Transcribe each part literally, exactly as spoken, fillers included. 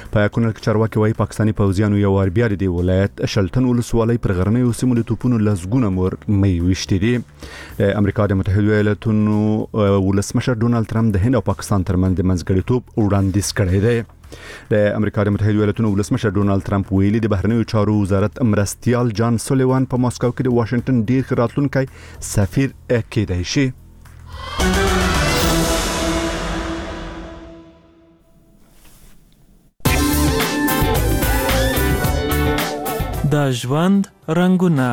په کونړ کې چارواکي وايي پاکستاني پوځیانو یو وار بیا د ولایت شلتن ولسوالۍ پر غرنیو سیمو د توپونو لسګونه مور مې وشتي دي. امریکا د متحده ایالاتونو ولسمشر ډونالد ټرمپ د هند او پاکستان ترمنځ د منځګړیتوب وړاندیز کړی دی. د امریکا د متحده ایالاتونو ولسمشر ډونالد ټرمپ ویلي د بهرنیو چارو وزارت مرستیال جان سولیوان په ماسکو کې د واشنگټن ډیر ښه راتلونکی سفیر کېدای شي. د ژوند رنګونه.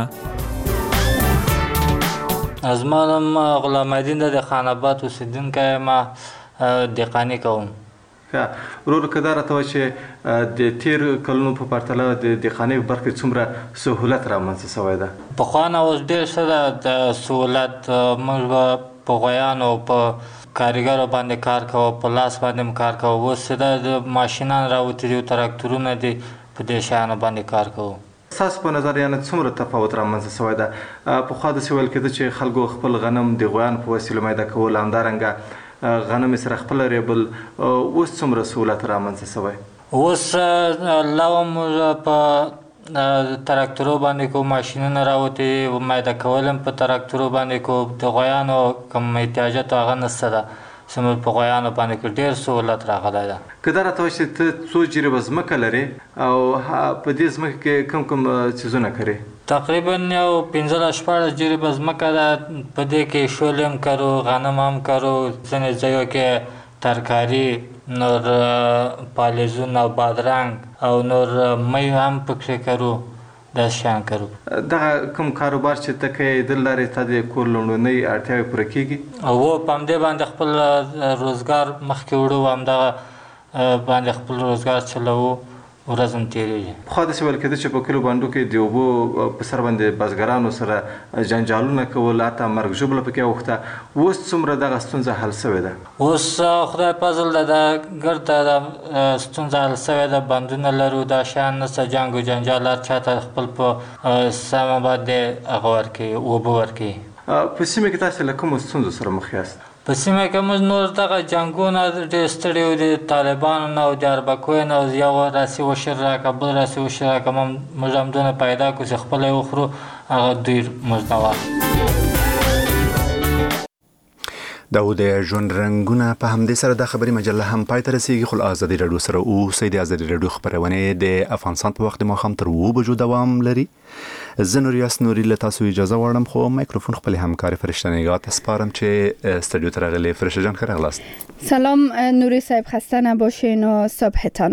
از ما نوم غلام الدین د خاناباد اوسیدونکی ما دهقاني کوم. ورور که دا راته وایي چې د تیر کلونو په پرتله د دهقانۍ په برخه کې څومره سهولت رامنځته شوی ده؟ پخوا نه اوس ډېر ښه ده د سهولت. موږ به په غویانو په کارګرو باندې کار کوو، په لاس باندې هم کار کوو. اوس چې د ماشینان راوتي دي، تراکتورونه دي، په دې شیانو باندې کار کوو. ستاسو په نظر یعنې څومره تفاوت رامنځته شوی ده؟ پخوا داسې ویل کېده چې خلکو خپل غنم د غویانو په وسیله میده کول، همدارنګه غنم سره خپل ریبل. اوس څومره سهولت رامنځته شوی؟ اوس لوم په تراکتورو باندې کو، ماشینونه راوتي دي، میده کول هم په تراکتورو باندې کو. د غویانو کوم احتیاجات هغه نشته ده چې موږ په غویانو باندې کې ډېر سهولت راغلی ده. که دا راته وایي چې ته څو جریبه ځمکه لرې او په دې ځمکه کې کوم کوم څیزونه کرې؟ تقریبا یو پنځلس شپاړس جریبه ځمکه ده. په دې کې شولې هم کرو، غنم هم کرو، ځینې ځایو کې ترکاري، نور پالیزون او بادرنګ او نور می هم پکې کرو. دا شیان کرو. دغه کوم کاروبار چې ته کوې د لارې تا د کور لومړنۍ اړتیاوې پوره کېږي؟ او په همدې باندې خپل روزګار مخکې وړو، همدغه باندې خپل روزګار چلوو، ورځ هم تېرېږي. پخوا داسې ویل کېده چې په کلیو بانډو کې د اوبو په سر باندې بزګرانو سره جنجالونه کول، حتی مرګ ژوبله پکې اوښته. اوس څومره دغه ستونزه حل شوې ده؟ اوس خدای فضل ده، د ګرده د ستونزه حل شوې ده. بندونه لرو، دا شیان نشته، جنګ و جنجال هر چاته خپل په سمه باندې هغه ورکوي، اوبه ورکوي. په سیمه کې تاسې له کومو ستونزو سره مخ یاست؟ په سیمه کې موږ نور دغه جنګونه ډېر ستړي وو، د طالبانو نه او د اربکیو نه، یو راسي وشر راکړه، بل راسي وشر راکړه، موږ همدونه پیدا کړو چې خپله یې وخورو. هغه ډېر موږ نه واخلو. دا و د ژوند رنګونه. په همدې سره د خبري مجله هم پای ته رسیږي. خو ازادي راډیو سره اوسئ. د ازادي راډیو خبرونه د افغانستان په وخت د ماښام تر اوه بجو دوام لري. زه نوریاس نوري له تاسو اجازه غواړم، خو مایکروفون خپل همکار فرشته نگاه ته سپارم چې استودیو ته راغلي. فرشته جان ښه راغلاست. سلام نوری صاحب، خسته نباشین و صبحتان